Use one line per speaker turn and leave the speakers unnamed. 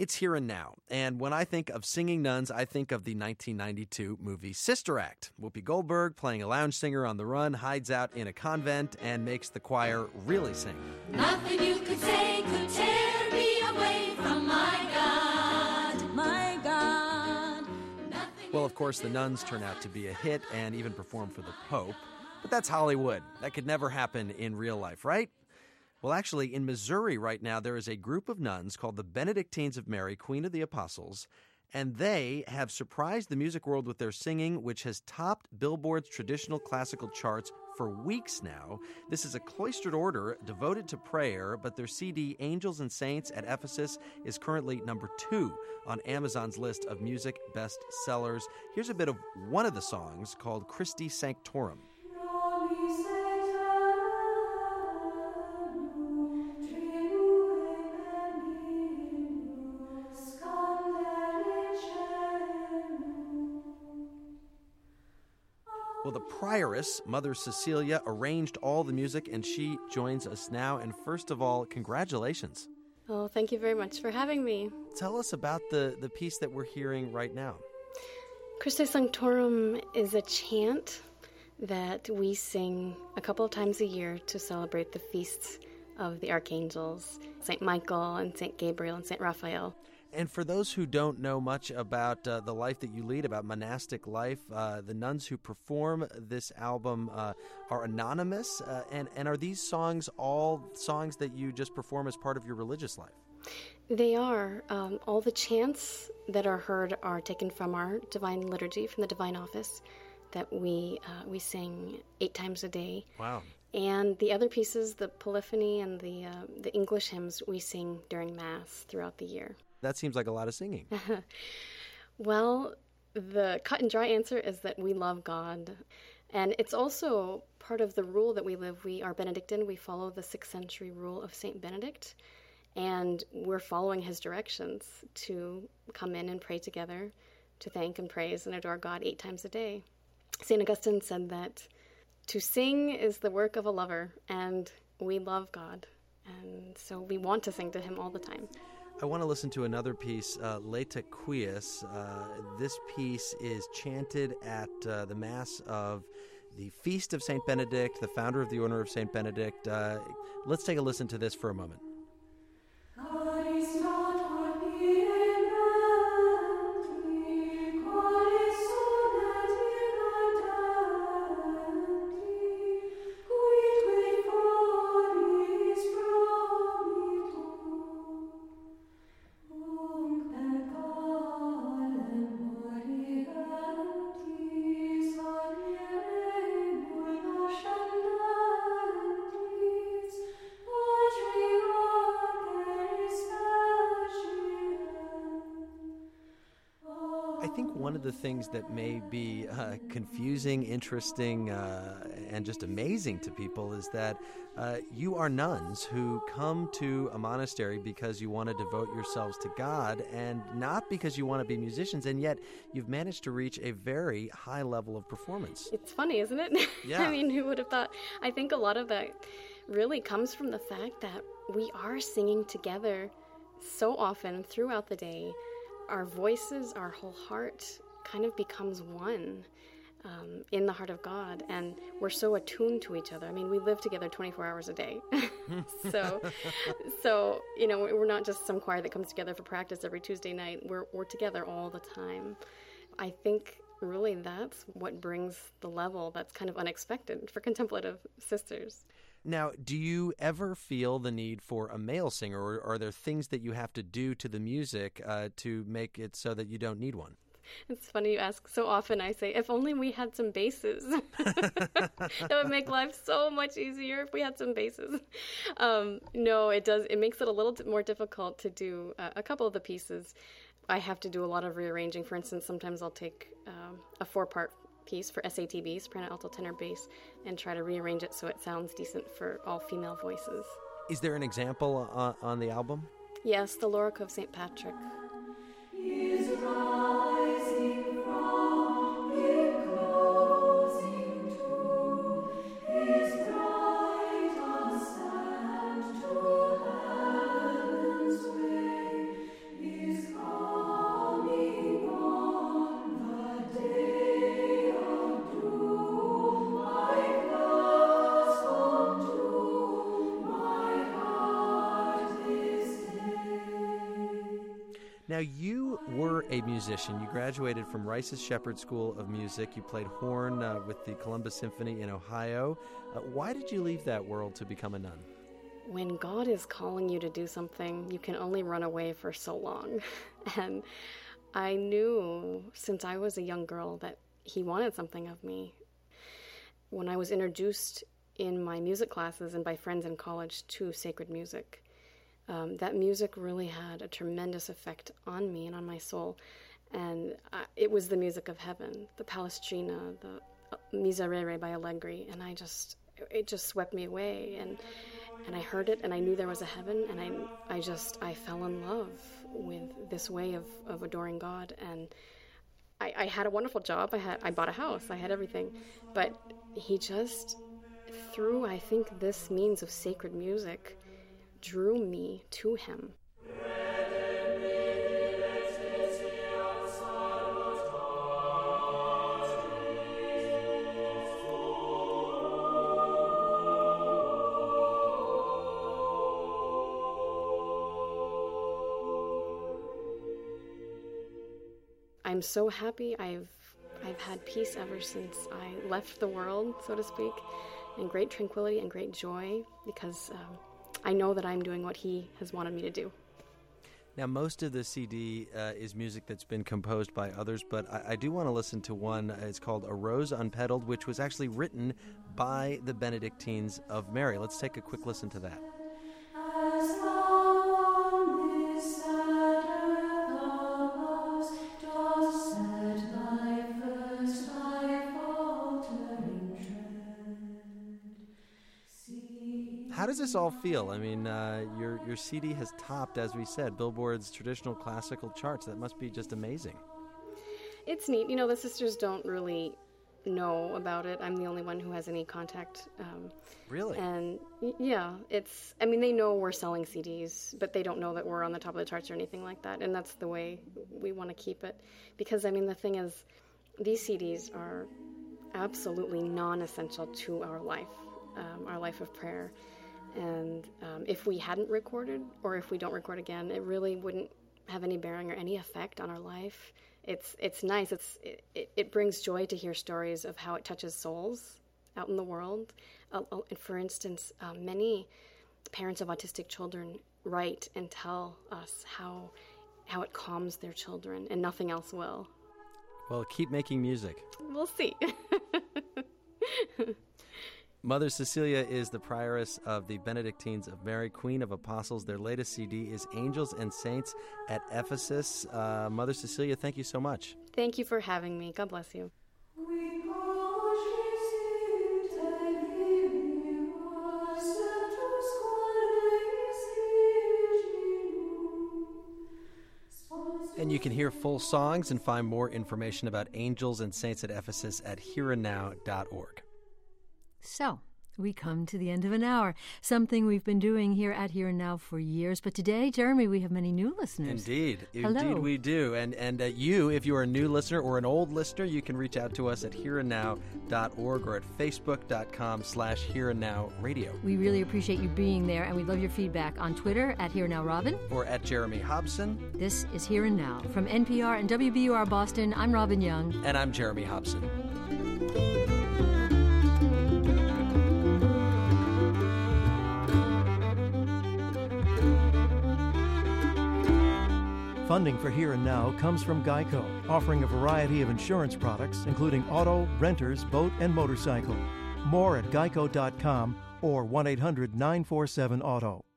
It's here and now. And when I think of singing nuns, I think of the 1992 movie Sister Act. Whoopi Goldberg, playing a lounge singer on the run, hides out in a convent and makes the choir really sing.
Nothing you could say could tear me away from my God, my God.
Well, of course, the nuns turn out to be a hit and even perform for the Pope. But that's Hollywood. That could never happen in real life, right? Well, actually, in Missouri right now, there is a group of nuns called the Benedictines of Mary, Queen of the Apostles, and they have surprised the music world with their singing, which has topped Billboard's traditional classical charts for weeks now. This is a cloistered order devoted to prayer, but their CD, Angels and Saints at Ephesus, is currently number 2 on Amazon's list of music bestsellers. Here's a bit of one of the songs called Christi Sanctorum. Well, the prioress, Mother Cecilia, arranged all the music, and she joins us now. And first of all, congratulations.
Oh, thank you very much for having me.
Tell us about the piece that we're hearing right now.
Christi Sanctorum is a chant that we sing a couple of times a year to celebrate the feasts of the archangels, St. Michael and St. Gabriel and St. Raphael.
And for those who don't know much about the life that you lead, about monastic life, the nuns who perform this album are anonymous. And are these songs all songs that you just perform as part of your religious life?
They are. All the chants that are heard are taken from our divine liturgy, from the divine office, that we sing 8 times a day.
Wow.
And the other pieces, the polyphony and the English hymns, we sing during Mass throughout the year.
That seems like a lot of singing.
Well, the cut and dry answer is that we love God. And it's also part of the rule that we live. We are Benedictine. We follow the 6th century rule of St. Benedict. And we're following his directions to come in and pray together, to thank and praise and adore God 8 times a day. St. Augustine said that to sing is the work of a lover, and we love God. And so we want to sing to him all the time.
I want to listen to another piece, Laeta Quies. This piece is chanted at the Mass of the Feast of St. Benedict, the founder of the Order of St. Benedict. Let's take a listen to this for a moment. One of the things that may be confusing, interesting, and just amazing to people is that you are nuns who come to a monastery because you want to devote yourselves to God and not because you want to be musicians, and yet you've managed to reach a very high level of performance.
It's funny, isn't it?
Yeah.
I mean, who would have thought? I think a lot of that really comes from the fact that we are singing together so often throughout the day. Our voices, our whole heart kind of becomes one in the heart of God, and we're so attuned to each other. I mean, we live together 24 hours a day. so, you know, we're not just some choir that comes together for practice every Tuesday night. We're together all the time. I think really that's what brings the level that's kind of unexpected for contemplative sisters.
Now, do you ever feel the need for a male singer, or are there things that you have to do to the music to make it so that you don't need one?
It's funny you ask. So often I say, if only we had some basses. That would make life so much easier if we had some basses. No, it does. It makes it a little more difficult to do a couple of the pieces. I have to do a lot of rearranging. For instance, sometimes I'll take a 4-part piece for SATB, soprano, alto, tenor, bass, and try to rearrange it so it sounds decent for all female voices.
Is there an example on the album?
Yes, the Lorica of St. Patrick.
Is rising from enclosing to his bright ascent to heaven's way, is
Now, you were a musician. You graduated from Rice's Shepherd School of Music. You played horn with the Columbus Symphony in Ohio. Why did you leave that world to become a nun?
When God is calling you to do something, you can only run away for so long. And I knew since I was a young girl that He wanted something of me. When I was introduced in my music classes and by friends in college to sacred music, that music really had a tremendous effect on me and on my soul. And it was the music of heaven, the Palestrina, the Miserere by Allegri, and it just swept me away. And I heard it, and I knew there was a heaven, and I fell in love with this way of adoring God. And I had a wonderful job. I bought a house. I had everything. But He just, through, I think, this means of sacred music, drew me to Him. I'm so happy. I've had peace ever since I left the world, so to speak, and great tranquility and great joy, because I know that I'm doing what He has wanted me to do.
Now, most of the CD is music that's been composed by others, but I do want to listen to one. It's called A Rose Unpetaled, which was actually written by the Benedictines of Mary. Let's take a quick listen to that. How does this all feel? I mean, your CD has topped, as we said, Billboard's traditional classical charts. That must be just amazing.
It's neat. You know, the sisters don't really know about it. I'm the only one who has any contact.
Really?
And yeah, they know we're selling CDs, but they don't know that we're on the top of the charts or anything like that. And that's the way we want to keep it. Because, the thing is, these CDs are absolutely non-essential to our life of prayer. And if we hadn't recorded, or if we don't record again, it really wouldn't have any bearing or any effect on our life. It's nice. It brings joy to hear stories of how it touches souls out in the world. For instance, many parents of autistic children write and tell us how it calms their children, and nothing else will.
Well, keep making music.
We'll see.
Mother Cecilia is the prioress of the Benedictines of Mary, Queen of Apostles. Their latest CD is Angels and Saints at Ephesus. Mother Cecilia, thank you so much.
Thank you for having me. God bless you.
And you can hear full songs and find more information about Angels and Saints at Ephesus at hereandnow.org.
So, we come to the end of an hour, something we've been doing here at Here and Now for years. But today, Jeremy, we have many new listeners.
Indeed.
Hello.
Indeed we do. And you, if you're a new listener or an old listener, you can reach out to us at hereandnow.org or at facebook.com/hereandnowradio.
We really appreciate you being there, and we love your feedback on Twitter at Here and Now Robin.
Or at Jeremy Hobson.
This is Here and Now. From NPR and WBUR Boston, I'm Robin Young.
And I'm Jeremy Hobson.
Funding for Here and Now comes from GEICO, offering a variety of insurance products, including auto, renters, boat, and motorcycle. More at geico.com or 1-800-947-AUTO.